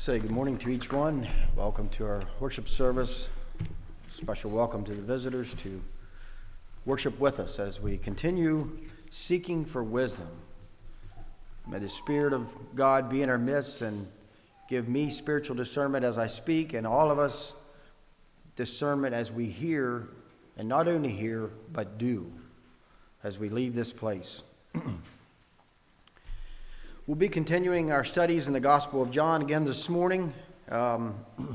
Say good morning to each one. Welcome to our worship service. Special welcome to the visitors to worship with us as we continue seeking for wisdom. May the Spirit of God be in our midst and give me spiritual discernment as I speak, and all of us discernment as we hear, and not only hear, but do as we leave this place. We'll be continuing our studies in the Gospel of John again this morning. The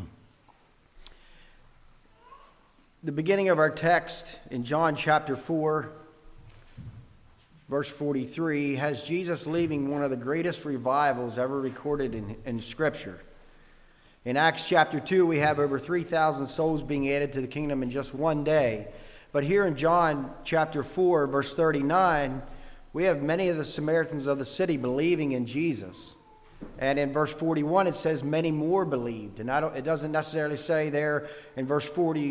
beginning of our text in John chapter 4, verse 43, has Jesus leaving one of the greatest revivals ever recorded in Scripture. In Acts chapter 2, we have over 3,000 souls being added to the kingdom in just one day. But here in John chapter 4, verse 39, we have many of the Samaritans of the city believing in Jesus. And in verse 41, it says many more believed. And it doesn't necessarily say there in verse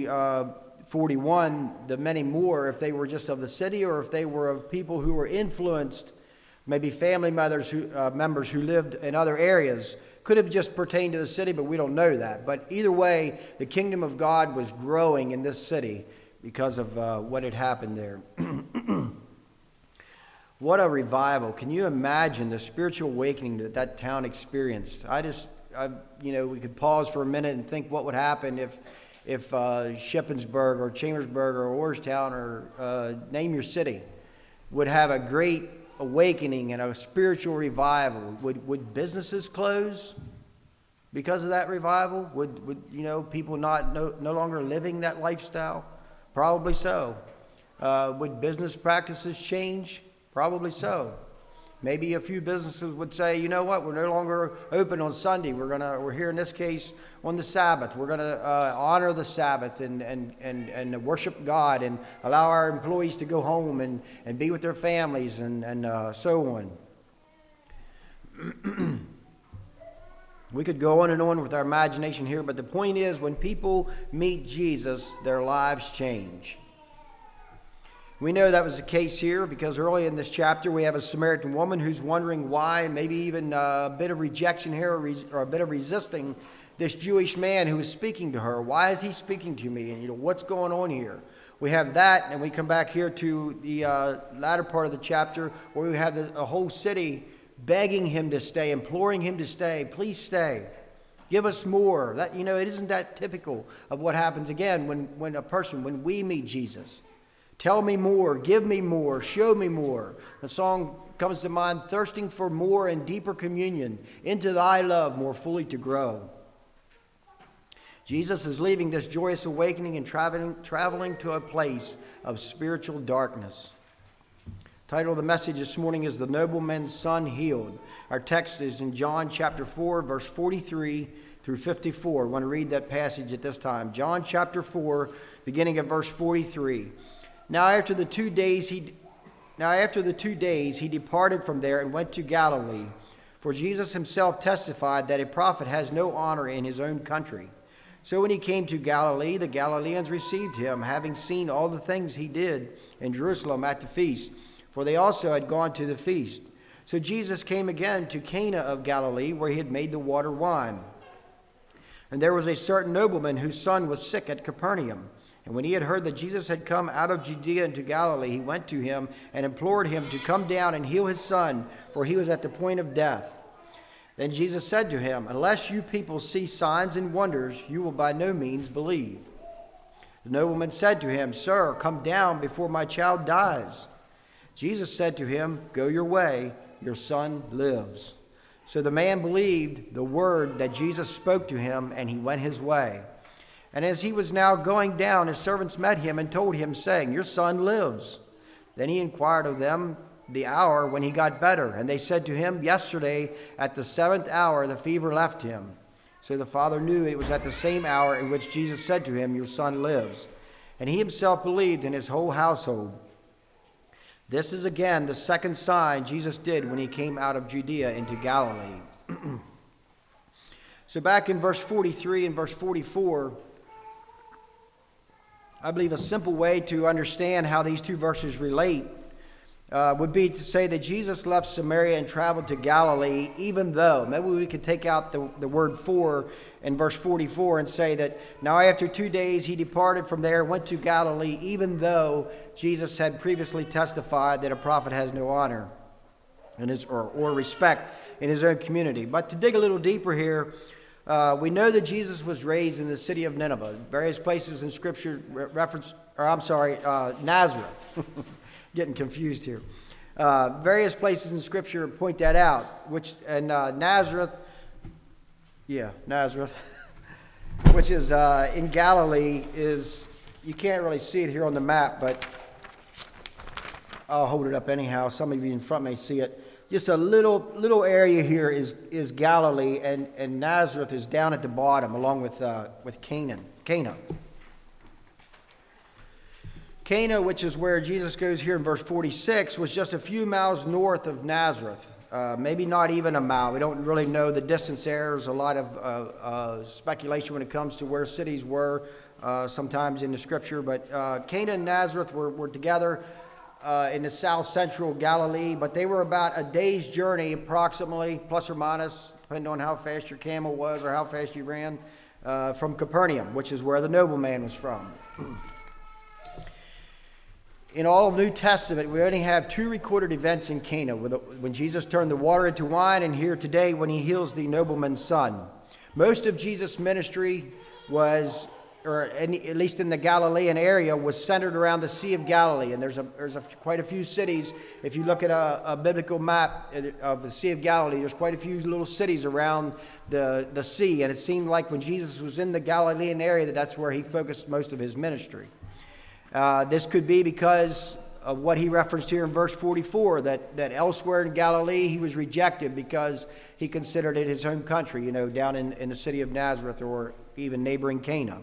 41, the many more, if they were just of the city or if they were of people who were influenced, maybe family members who lived in other areas. Could have just pertained to the city, but we don't know that. But either way, the kingdom of God was growing in this city because of what had happened there. What a revival. Can you imagine the spiritual awakening that town experienced? We could pause for a minute and think what would happen if Shippensburg or Chambersburg or Orrstown or name your city would have a great awakening and a spiritual revival. Would businesses close because of that revival? Would people no longer living that lifestyle? Probably so. Would business practices change? Probably so. Maybe a few businesses would say, you know what, we're no longer open on Sunday. We're here in this case on the Sabbath. We're gonna honor the Sabbath and worship God and allow our employees to go home and be with their families and so on. We could go on and on with our imagination here, but the point is, when people meet Jesus, their lives change. We know that was the case here because early in this chapter we have a Samaritan woman who's wondering why, maybe even a bit of rejection here or a bit of resisting this Jewish man who is speaking to her. Why is he speaking to me? And what's going on here? We have that, and we come back here to the latter part of the chapter where we have a whole city begging him to stay, imploring him to stay. Please stay. Give us more. It isn't that typical of what happens again when we meet Jesus. Tell me more, give me more, show me more. The song comes to mind, thirsting for more and deeper communion, into thy love more fully to grow. Jesus is leaving this joyous awakening and traveling to a place of spiritual darkness. The title of the message this morning is The Nobleman's Son Healed. Our text is in John chapter 4, verse 43 through 54. I want to read that passage at this time. John chapter 4, beginning at verse 43. Now after the 2 days he departed from there and went to Galilee. For Jesus himself testified that a prophet has no honor in his own country. So when he came to Galilee, the Galileans received him, having seen all the things he did in Jerusalem at the feast, for they also had gone to the feast. So Jesus came again to Cana of Galilee, where he had made the water wine. And there was a certain nobleman whose son was sick at Capernaum. And when he had heard that Jesus had come out of Judea into Galilee, he went to him and implored him to come down and heal his son, for he was at the point of death. Then Jesus said to him, unless you people see signs and wonders, you will by no means believe. The nobleman said to him, Sir, come down before my child dies. Jesus said to him, Go your way, your son lives. So the man believed the word that Jesus spoke to him, and he went his way. And as he was now going down, his servants met him and told him, saying, Your son lives. Then he inquired of them the hour when he got better. And they said to him, Yesterday at the 7th hour the fever left him. So the father knew it was at the same hour in which Jesus said to him, Your son lives. And he himself believed, in his whole household. This is again the second sign Jesus did when he came out of Judea into Galilee. So back in verse 43 and verse 44, I believe a simple way to understand how these two verses relate would be to say that Jesus left Samaria and traveled to Galilee, even though, maybe we could take out the word "for" in verse 44 and say that now after 2 days he departed from there and went to Galilee, even though Jesus had previously testified that a prophet has no honor in his, or respect in his own community. But to dig a little deeper here, we know that Jesus was raised in the city of Nineveh. Various places in Scripture Nazareth. Getting confused here. Various places in Scripture point that out, Nazareth, which is in Galilee, is, you can't really see it here on the map, but I'll hold it up anyhow. Some of you in front may see it. Just a little area here is Galilee, and Nazareth is down at the bottom, along with Cana. Cana, which is where Jesus goes here in verse 46, was just a few miles north of Nazareth. Maybe not even a mile. We don't really know the distance there. There's a lot of speculation when it comes to where cities were sometimes in the Scripture. But Cana and Nazareth were together in the south-central Galilee, but they were about a day's journey, approximately, plus or minus, depending on how fast your camel was or how fast you ran, from Capernaum, which is where the nobleman was from. In all of New Testament, we only have 2 recorded events in Cana, when Jesus turned the water into wine, and here today when he heals the nobleman's son. Most of Jesus' ministry was, or at least in the Galilean area, was centered around the Sea of Galilee. And there's quite a few cities. If you look at a biblical map of the Sea of Galilee, there's quite a few little cities around the sea. And it seemed like when Jesus was in the Galilean area, that's where he focused most of his ministry. This could be because of what he referenced here in verse 44, that elsewhere in Galilee he was rejected because he considered it his home country, down in the city of Nazareth or even neighboring Cana.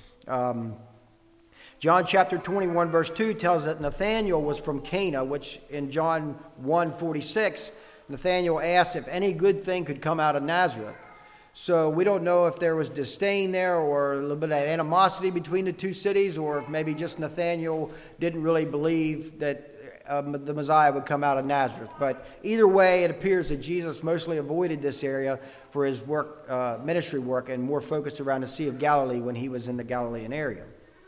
John chapter 21 verse 2 tells that Nathanael was from Cana, which in John 1:46, Nathanael asked if any good thing could come out of Nazareth. So we don't know if there was disdain there or a little bit of animosity between the two cities, or if maybe just Nathanael didn't really believe that the Messiah would come out of Nazareth. But either way, it appears that Jesus mostly avoided this area for his work, ministry work, and more focused around the Sea of Galilee when he was in the Galilean area.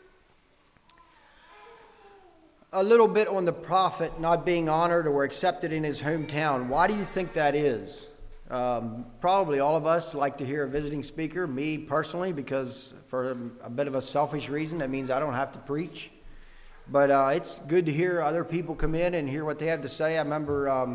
A little bit on the prophet not being honored or accepted in his hometown. Why do you think that is? Probably all of us like to hear a visiting speaker, me personally, because for a bit of a selfish reason, that means I don't have to preach. But it's good to hear other people come in and hear what they have to say. I remember,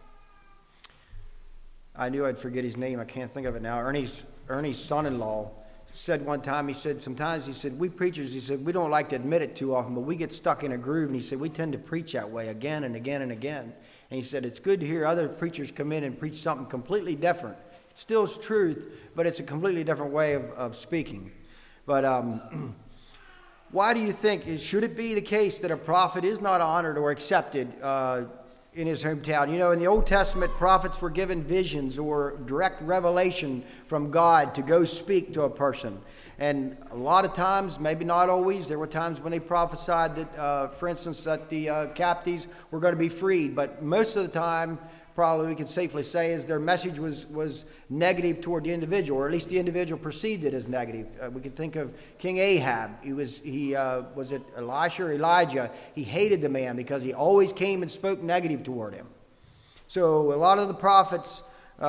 I knew I'd forget his name, I can't think of it now. Ernie's son-in-law said one time, he said, we preachers, we don't like to admit it too often, but we get stuck in a groove. And he said, we tend to preach that way again and again and again. And he said, it's good to hear other preachers come in and preach something completely different. It still is truth, but it's a completely different way of speaking. But why do you think, should it be the case that a prophet is not honored or accepted in his hometown? In the Old Testament, prophets were given visions or direct revelation from God to go speak to a person. And a lot of times, maybe not always, there were times when they prophesied that, for instance, that the captives were going to be freed. But most of the time, probably we can safely say, is their message was negative toward the individual, or at least the individual perceived it as negative. We can think of King Ahab. Was it Elisha or Elijah? He hated the man because he always came and spoke negative toward him. So a lot of the prophets,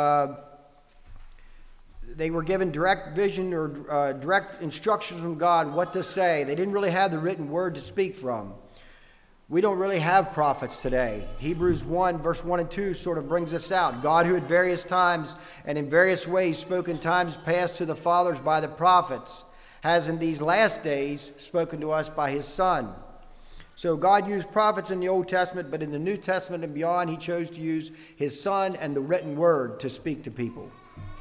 they were given direct vision or direct instructions from God what to say. They didn't really have the written word to speak from. We don't really have prophets today. Hebrews 1, verse 1 and 2 sort of brings this out. God, who at various times and in various ways spoke in times past to the fathers by the prophets, has in these last days spoken to us by his Son. So God used prophets in the Old Testament, but in the New Testament and beyond, he chose to use his Son and the written word to speak to people.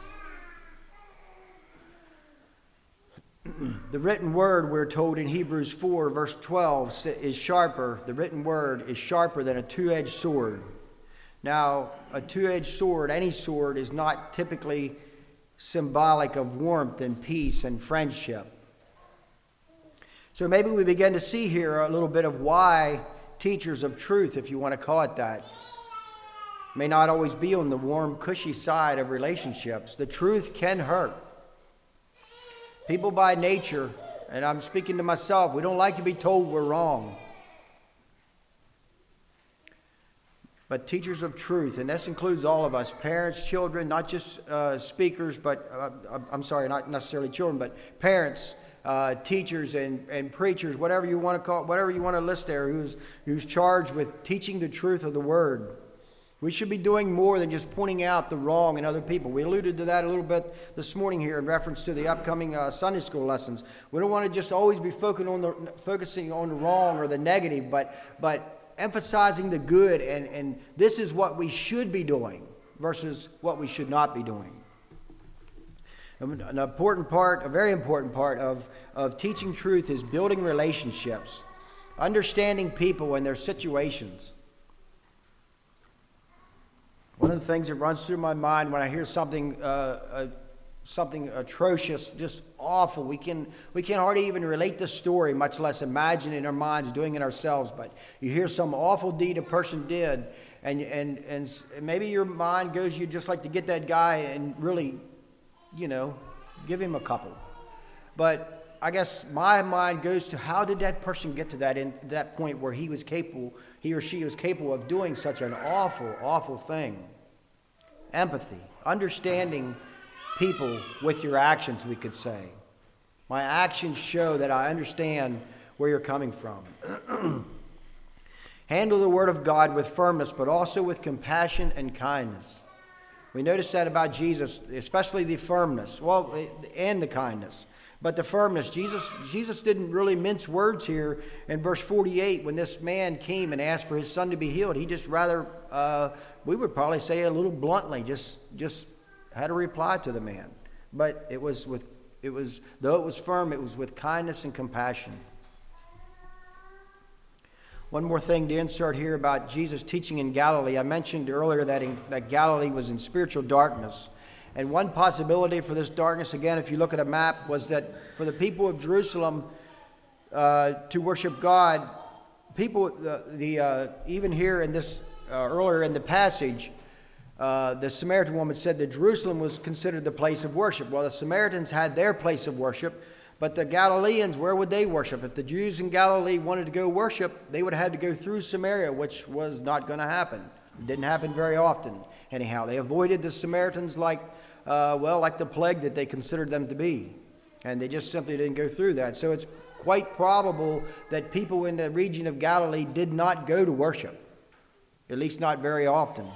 The written word, we're told in Hebrews 4, verse 12, is sharper. The written word is sharper than a two-edged sword. Now, a two-edged sword, any sword, is not typically symbolic of warmth and peace and friendship. So maybe we begin to see here a little bit of why teachers of truth, if you want to call it that, may not always be on the warm, cushy side of relationships. The truth can hurt. People by nature, and I'm speaking to myself, we don't like to be told we're wrong. But teachers of truth, and this includes all of us, parents, children, not just speakers, but not necessarily children, but parents, teachers, and preachers, whatever you want to call it, whatever you want to list there, who's charged with teaching the truth of the Word. We should be doing more than just pointing out the wrong in other people. We alluded to that a little bit this morning here in reference to the upcoming Sunday school lessons. We don't want to just always be focusing on the wrong or the negative, but emphasizing the good, and this is what we should be doing versus what we should not be doing. An important part, a very important part of teaching truth is building relationships, understanding people and their situations. One of the things that runs through my mind when I hear something atrocious, just awful, we can hardly even relate the story, much less imagine in our minds doing it ourselves. But you hear some awful deed a person did, and maybe your mind goes, you just like to get that guy and really, give him a couple. But I guess my mind goes to, how did that person get to that point where he or she was capable of doing such an awful, awful thing? Empathy, understanding people with your actions, we could say. My actions show that I understand where you're coming from. Handle the Word of God with firmness, but also with compassion and kindness. We notice that about Jesus, especially the firmness, and the kindness. But the firmness, Jesus didn't really mince words here in verse 48 when this man came and asked for his son to be healed. He just rather, we would probably say a little bluntly, just had a reply to the man. But though it was firm, it was with kindness and compassion. One more thing to insert here about Jesus teaching in Galilee. I mentioned earlier that Galilee was in spiritual darkness. And one possibility for this darkness, again, if you look at a map, was that for the people of Jerusalem to worship God, even here in this, earlier in the passage, the Samaritan woman said that Jerusalem was considered the place of worship. Well, the Samaritans had their place of worship, but the Galileans, where would they worship? If the Jews in Galilee wanted to go worship, they would have had to go through Samaria, which was not going to happen. It didn't happen very often. Anyhow, they avoided the Samaritans like the plague that they considered them to be. And they just simply didn't go through that. So it's quite probable that people in the region of Galilee did not go to worship, at least not very often.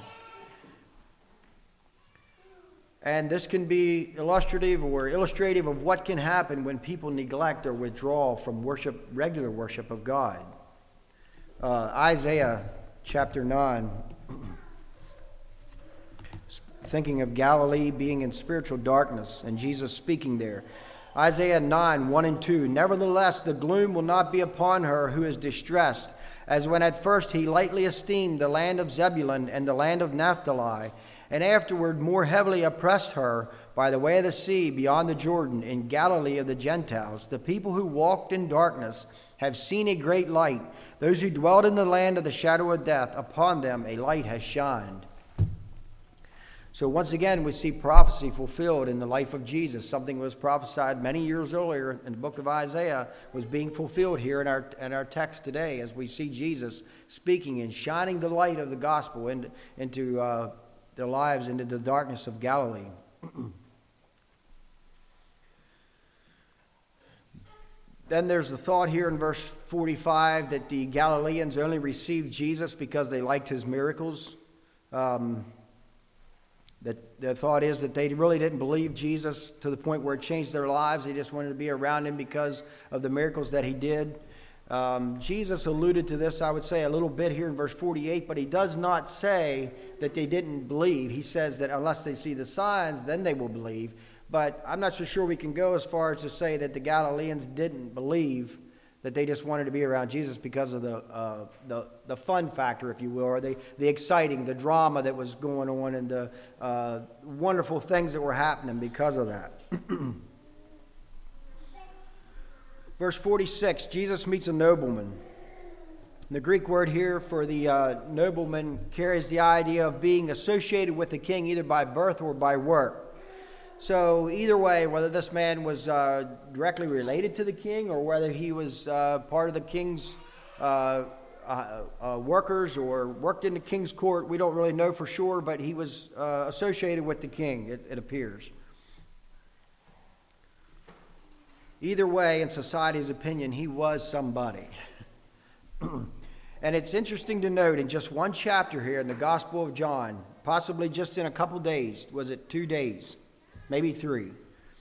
And this can be illustrative of what can happen when people neglect or withdraw from regular worship of God. Isaiah chapter 9. Thinking of Galilee being in spiritual darkness and Jesus speaking there. Isaiah 9, 1 and 2. Nevertheless, the gloom will not be upon her who is distressed, as when at first he lightly esteemed the land of Zebulun and the land of Naphtali, and afterward more heavily oppressed her by the way of the sea beyond the Jordan in Galilee of the Gentiles. The people who walked in darkness have seen a great light. Those who dwelled in the land of the shadow of death, upon them a light has shined. So once again, we see prophecy fulfilled in the life of Jesus. Something was prophesied many years earlier in the book of Isaiah was being fulfilled here in our text today, as we see Jesus speaking and shining the light of the gospel into their lives, into the darkness of Galilee. Then there's the thought here in verse 45 that the Galileans only received Jesus because they liked his miracles. That the thought is that they really didn't believe Jesus to the point where it changed their lives. They just wanted to be around him because of the miracles that he did. Jesus alluded to this, I would say, a little bit here in verse 48, but he does not say that they didn't believe. He says that unless they see the signs, then they will believe. But I'm not so sure we can go as far as to say that the Galileans didn't believe, that they just wanted to be around Jesus because of the fun factor, if you will, or the exciting, the drama that was going on, and the wonderful things that were happening because of that. Verse 46, Jesus meets a nobleman. The Greek word here for the nobleman carries the idea of being associated with the king either by birth or by work. So either way, whether this man was directly related to the king or whether he was part of the king's workers or worked in the king's court, we don't really know for sure, but he was associated with the king, it appears. Either way, in society's opinion, he was somebody. And it's interesting to note in just one chapter here in the Gospel of John, possibly just in a couple days, was it 2 days, maybe 3,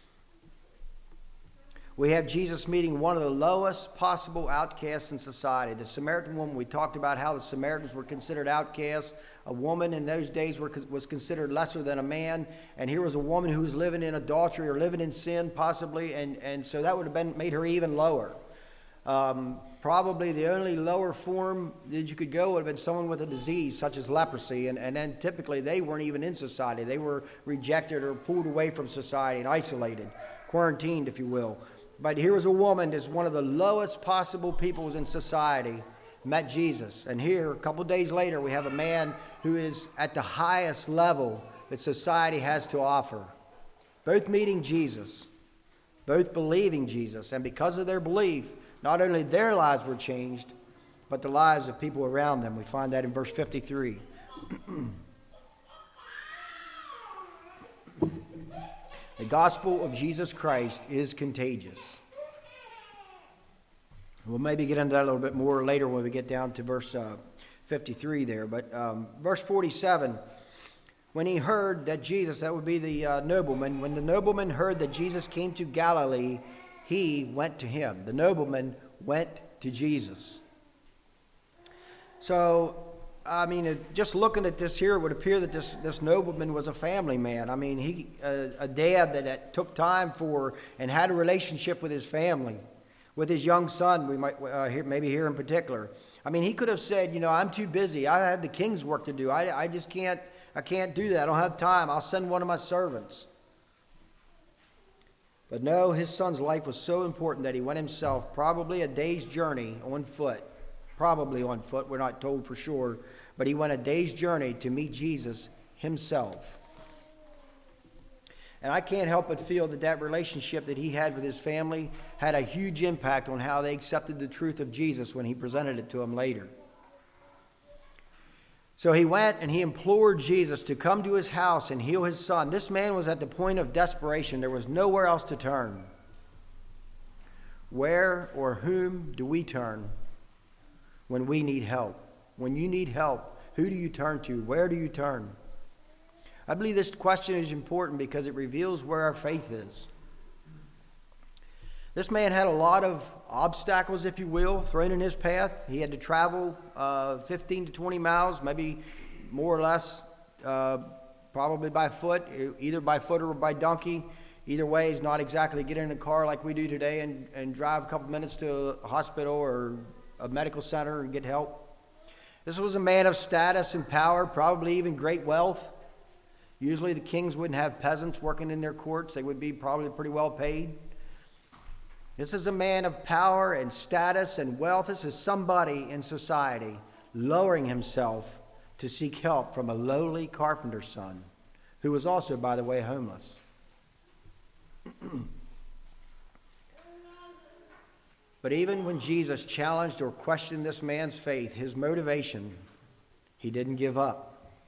we have Jesus meeting one of the lowest possible outcasts in society. The Samaritan woman, we talked about how the Samaritans were considered outcasts. A woman in those days was considered lesser than a man. And here was a woman who was living in adultery or living in sin possibly. And so that would have made her even lower. Probably the only lower form that you could go would have been someone with a disease such as leprosy. And then typically they weren't even in society. They were rejected or pulled away from society and isolated, quarantined, if you will. But here was a woman that's one of the lowest possible peoples in society, met Jesus. And here, a couple days later, we have a man who is at the highest level that society has to offer. Both meeting Jesus, both believing Jesus. And because of their belief, not only their lives were changed, but the lives of people around them. We find that in verse 53. The gospel of Jesus Christ is contagious. We'll maybe get into that a little bit more later when we get down to verse 53 there. But verse 47, when he heard that Jesus, that would be the nobleman, when the nobleman heard that Jesus came to Galilee, he went to him. The nobleman went to Jesus. So, I mean, just looking at this here, it would appear that this nobleman was a family man. I mean, he a dad that took time for and had a relationship with his family, with his young son. We might maybe here in particular. I mean, he could have said, I'm too busy. I have the king's work to do. I just can't. I can't do that. I don't have time. I'll send one of my servants. But no, his son's life was so important that he went himself, probably a day's journey on foot. Probably on foot, we're not told for sure, but he went a day's journey to meet Jesus himself. And I can't help but feel that relationship that he had with his family had a huge impact on how they accepted the truth of Jesus when he presented it to them later. So he went and he implored Jesus to come to his house and heal his son. This man was at the point of desperation. There was nowhere else to turn. Where or whom do we turn when we need help? When you need help, who do you turn to? Where do you turn? I believe this question is important because it reveals where our faith is. This man had a lot of obstacles, if you will, thrown in his path. He had to travel 15 to 20 miles, maybe more or less, probably by foot, either by foot or by donkey. Either way, he's not exactly getting in a car like we do today and drive a couple minutes to a hospital or a medical center and get help. This was a man of status and power, probably even great wealth. Usually the kings wouldn't have peasants working in their courts. They would be probably pretty well paid. This is a man of power and status and wealth. This is somebody in society lowering himself to seek help from a lowly carpenter's son, who was also, by the way, homeless. But even when Jesus challenged or questioned this man's faith, his motivation, he didn't give up.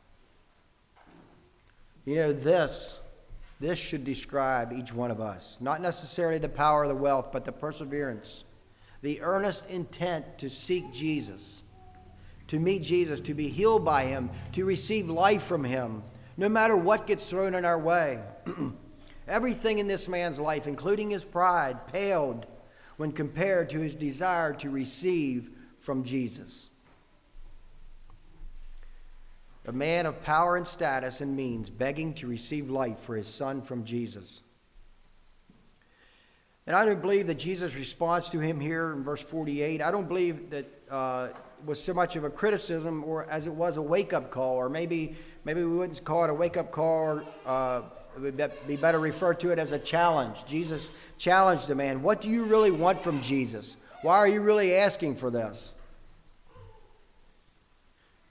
This should describe each one of us. Not necessarily the power of the wealth, but the perseverance, the earnest intent to seek Jesus, to meet Jesus, to be healed by him, to receive life from him, no matter what gets thrown in our way. Everything in this man's life, including his pride, paled when compared to his desire to receive from Jesus. A man of power and status and means, begging to receive life for his son from Jesus. And I don't believe that Jesus' response to him here in verse 48, I don't believe that was so much of a criticism or as it was a wake-up call, or maybe we wouldn't call it a wake-up call, or it would be better referred to it as a challenge. Jesus challenged the man. What do you really want from Jesus? Why are you really asking for this?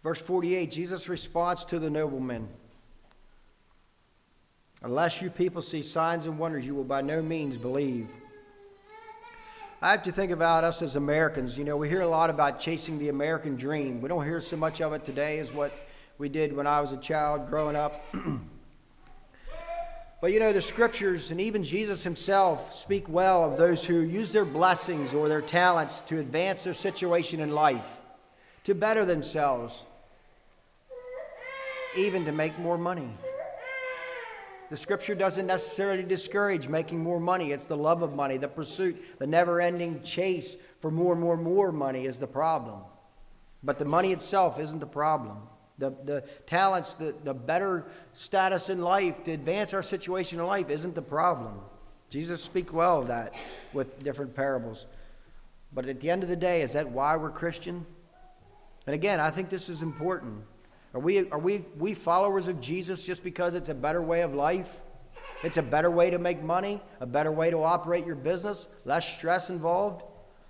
Verse 48, Jesus' response to the nobleman. Unless you people see signs and wonders, you will by no means believe. I have to think about us as Americans. You know, we hear a lot about chasing the American dream. We don't hear so much of it today as what we did when I was a child growing up. But you know, the scriptures and even Jesus himself speak well of those who use their blessings or their talents to advance their situation in life, to better themselves, even to make more money. The scripture doesn't necessarily discourage making more money. It's the love of money, the pursuit, the never-ending chase for more and more money is the problem. But the money itself isn't the problem. The talents, the better status in life to advance our situation in life isn't the problem. Jesus speaks well of that with different parables. But at the end of the day, is that why we're Christian? And again, I think this is important. Are we followers of Jesus just because it's a better way of life? It's a better way to make money, a better way to operate your business, less stress involved?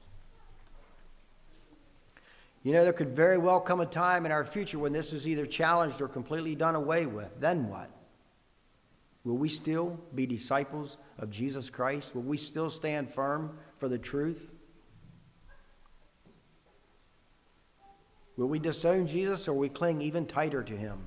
You know, there could very well come a time in our future when this is either challenged or completely done away with. Then what? Will we still be disciples of Jesus Christ? Will we still stand firm for the truth? Will we disown Jesus, or will we cling even tighter to him?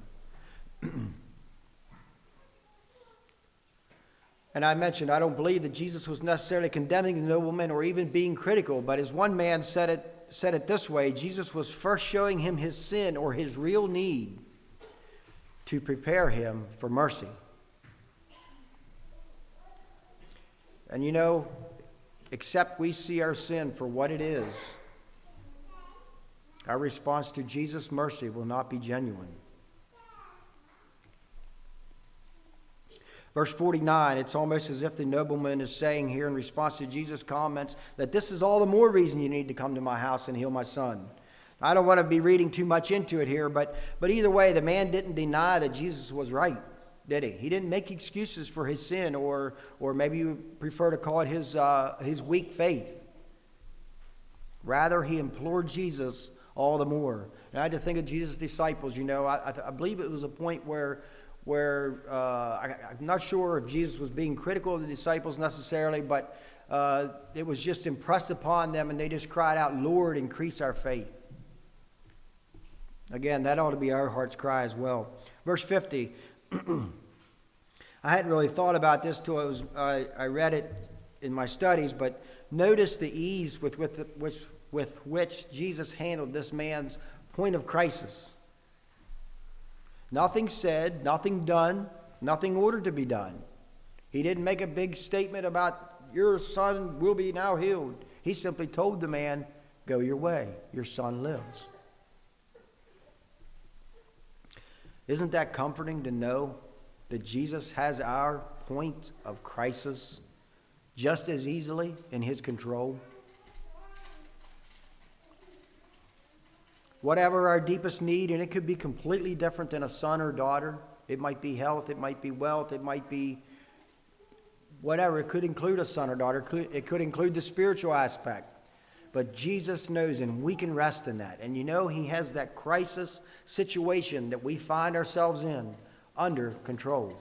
And I mentioned, I don't believe that Jesus was necessarily condemning the nobleman or even being critical, but as one man said it this way, Jesus was first showing him his sin or his real need to prepare him for mercy. And you know, except we see our sin for what it is, our response to Jesus' mercy will not be genuine. Verse 49, it's almost as if the nobleman is saying here in response to Jesus' comments that this is all the more reason you need to come to my house and heal my son. I don't want to be reading too much into it here, but either way, the man didn't deny that Jesus was right, did he? He didn't make excuses for his sin, or maybe you prefer to call it his weak faith. Rather, he implored Jesus all the more. And I had to think of Jesus' disciples. You know, I believe it was a point where I'm not sure if Jesus was being critical of the disciples necessarily, but it was just impressed upon them, and they just cried out, "Lord, increase our faith." Again, that ought to be our heart's cry as well. Verse 50. I hadn't really thought about this till I read it in my studies, but notice the ease with which Jesus handled this man's point of crisis. Nothing said, nothing done, nothing ordered to be done. He didn't make a big statement about your son will be now healed. He simply told the man, go your way, your son lives. Isn't that comforting to know that Jesus has our point of crisis just as easily in his control? Whatever our deepest need, and it could be completely different than a son or daughter. It might be health, it might be wealth, it might be whatever. It could include a son or daughter. It could include the spiritual aspect. But Jesus knows, and we can rest in that. And you know, he has that crisis situation that we find ourselves in under control.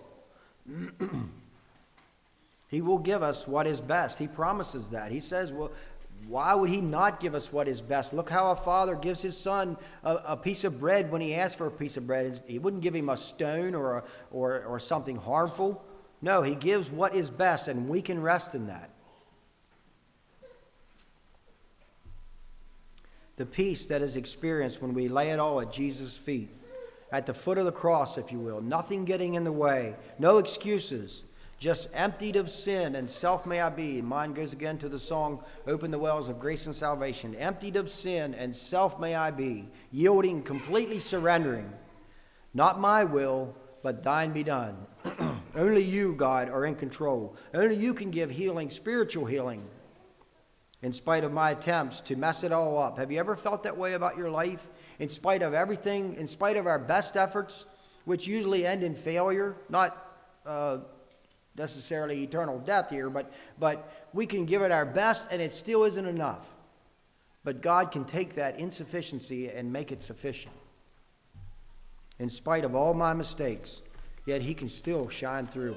He will give us what is best. He promises that. He says, well, why would he not give us what is best? Look how a father gives his son a piece of bread when he asks for a piece of bread. He wouldn't give him a stone or something harmful. No, he gives what is best, and we can rest in that. The peace that is experienced when we lay it all at Jesus' feet, at the foot of the cross, if you will. Nothing getting in the way, no excuses. Just emptied of sin and self may I be. Mine goes again to the song, Open the Wells of Grace and Salvation. Emptied of sin and self may I be. Yielding, completely surrendering. Not my will, but thine be done. Only you, God, are in control. Only you can give healing, spiritual healing, in spite of my attempts to mess it all up. Have you ever felt that way about your life? In spite of everything, in spite of our best efforts, which usually end in failure, not necessarily eternal death here, but we can give it our best and it still isn't enough. But God can take that insufficiency and make it sufficient. in spite of all my mistakes, yet he can still shine through.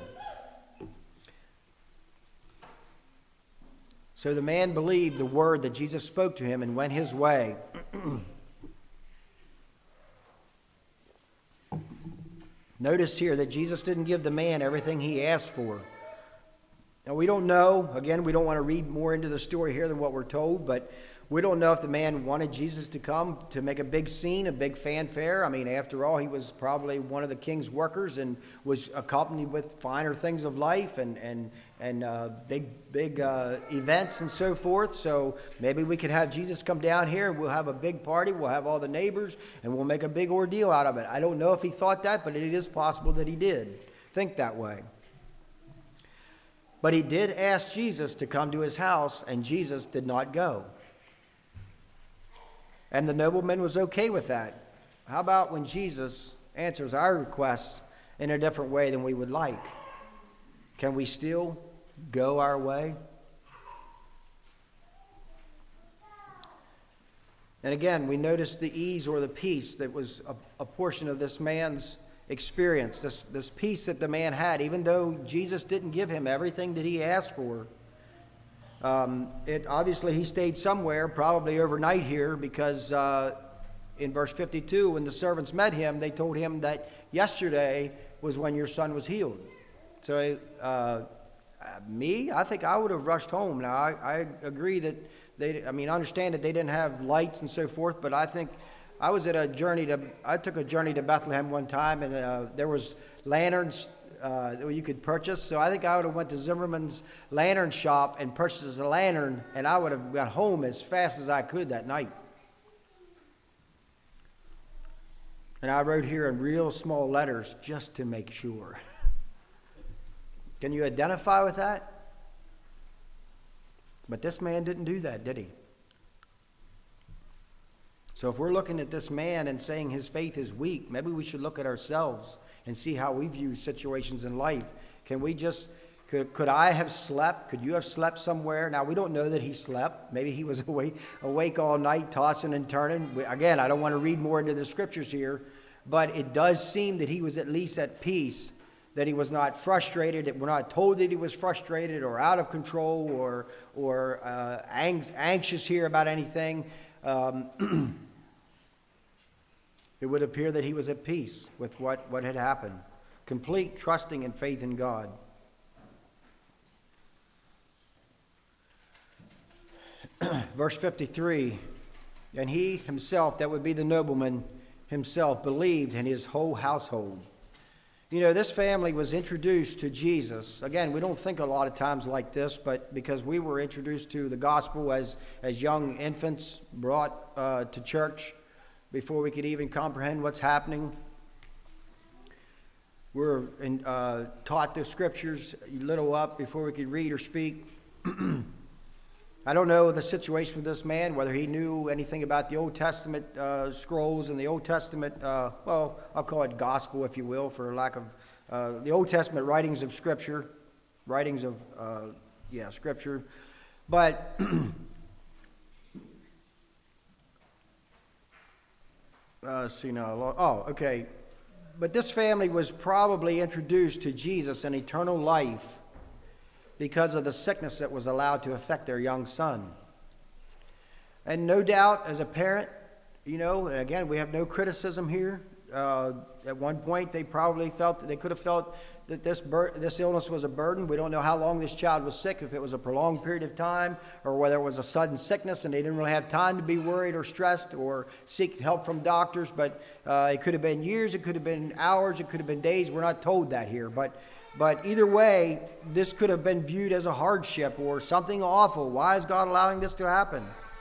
So the man believed the word that Jesus spoke to him and went his way. Notice here that Jesus didn't give the man everything he asked for. Now, we don't know. Again, we don't want to read more into the story here than what we're told, but we don't know if the man wanted Jesus to come to make a big scene, a big fanfare. I mean, after all, he was probably one of the king's workers and was accompanied with finer things of life and big events and so forth. So maybe we could have Jesus come down here and we'll have a big party. We'll have all the neighbors and we'll make a big ordeal out of it. I don't know if he thought that, but it is possible that he did think that way. But he did ask Jesus to come to his house, and Jesus did not go. And the nobleman was okay with that. How about when Jesus answers our requests in a different way than we would like? Can we still go our way? And again, we notice the ease or the peace that was a portion of this man's experience, this peace that the man had, even though Jesus didn't give him everything that he asked for. Obviously, he stayed somewhere, probably overnight here, because in verse 52, when the servants met him, they told him that yesterday was when your son was healed. So, I think I would have rushed home. Now, I agree that I understand that they didn't have lights and so forth, but I think I took a journey to Bethlehem one time, and there was lanterns that you could purchase. So I think I would have went to Zimmerman's lantern shop and purchased a lantern, and I would have got home as fast as I could that night. And I wrote here in real small letters just to make sure. Can you identify with that? But this man didn't do that, did he? So if we're looking at this man and saying his faith is weak, maybe we should look at ourselves and see how we view situations in life. Could I have slept? Could you have slept somewhere? Now, we don't know that he slept. Maybe he was awake all night, tossing and turning. Again, I don't want to read more into the scriptures here, but it does seem that he was at least at peace, that he was not frustrated, that we're not told that he was frustrated or out of control or anxious here about anything. It would appear that he was at peace with what had happened. Complete trusting and faith in God. Verse 53, and he himself, that would be the nobleman himself, believed, in his whole household. You know, this family was introduced to Jesus. Again, we don't think a lot of times like this, but because we were introduced to the gospel as young infants, brought to church before we could even comprehend what's happening. We're taught the scriptures little up before we could read or speak. I don't know the situation with this man, whether he knew anything about the Old Testament scrolls and the Old Testament, I'll call it gospel, if you will, for lack of the Old Testament writings of Scripture, Scripture. But okay. But this family was probably introduced to Jesus and eternal life because of the sickness that was allowed to affect their young son. And no doubt, as a parent, you know, and again, we have no criticism here. At one point, they probably felt that they could have felt that this illness was a burden. We don't know how long this child was sick, if it was a prolonged period of time, or whether it was a sudden sickness and they didn't really have time to be worried or stressed or seek help from doctors. But it could have been years, it could have been hours, it could have been days. We're not told that here. But either way, this could have been viewed as a hardship or something awful. Why is God allowing this to happen?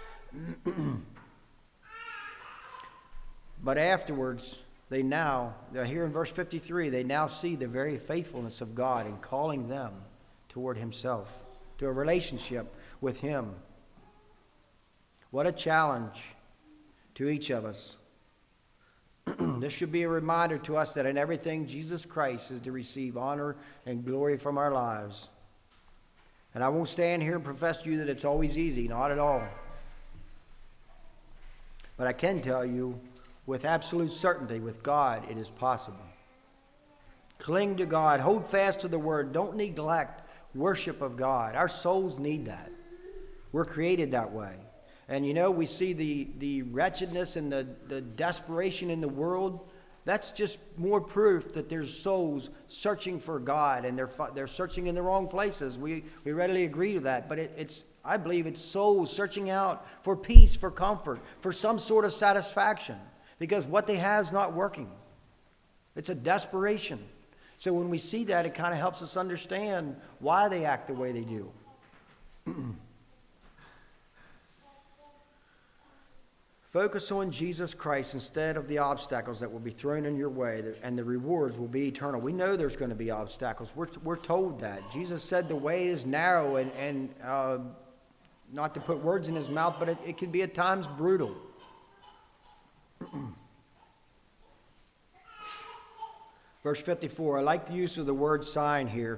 But afterwards, here in verse 53, they now see the very faithfulness of God in calling them toward himself, to a relationship with him. What a challenge to each of us. This should be a reminder to us that in everything, Jesus Christ is to receive honor and glory from our lives. And I won't stand here and profess to you that it's always easy, not at all. But I can tell you with absolute certainty, with God, it is possible. Cling to God. Hold fast to the Word. Don't neglect worship of God. Our souls need that. We're created that way. And we see the wretchedness and the desperation in the world. That's just more proof that there's souls searching for God, and they're searching in the wrong places. We readily agree to that. But I believe it's souls searching out for peace, for comfort, for some sort of satisfaction, because what they have is not working. It's a desperation. So when we see that, it kind of helps us understand why they act the way they do. Focus on Jesus Christ instead of the obstacles that will be thrown in your way, and the rewards will be eternal. We know there's going to be obstacles. We're told that. Jesus said the way is narrow, and not to put words in his mouth, but it can be at times brutal. Verse 54, I like the use of the word sign here.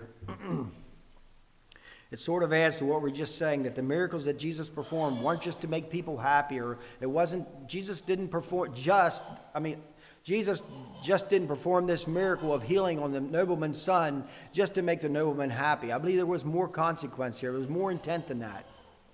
It sort of adds to what we're just saying, that the miracles that Jesus performed weren't just to make people happier. Jesus just didn't perform this miracle of healing on the nobleman's son just to make the nobleman happy. I believe there was more consequence here. It was more intent than that.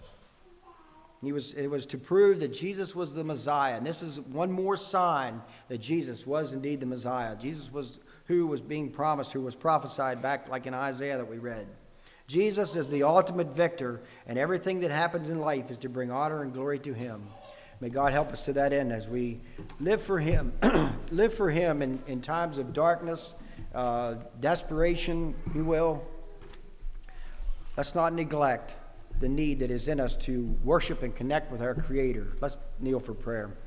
It was to prove that Jesus was the Messiah. And this is one more sign that Jesus was indeed the Messiah. Jesus was who was being promised, who was prophesied back like in Isaiah that we read. Jesus is the ultimate victor, and everything that happens in life is to bring honor and glory to him. May God help us to that end as we live for him, live for him in times of darkness, desperation, if you will. Let's not neglect the need that is in us to worship and connect with our Creator. Let's kneel for prayer.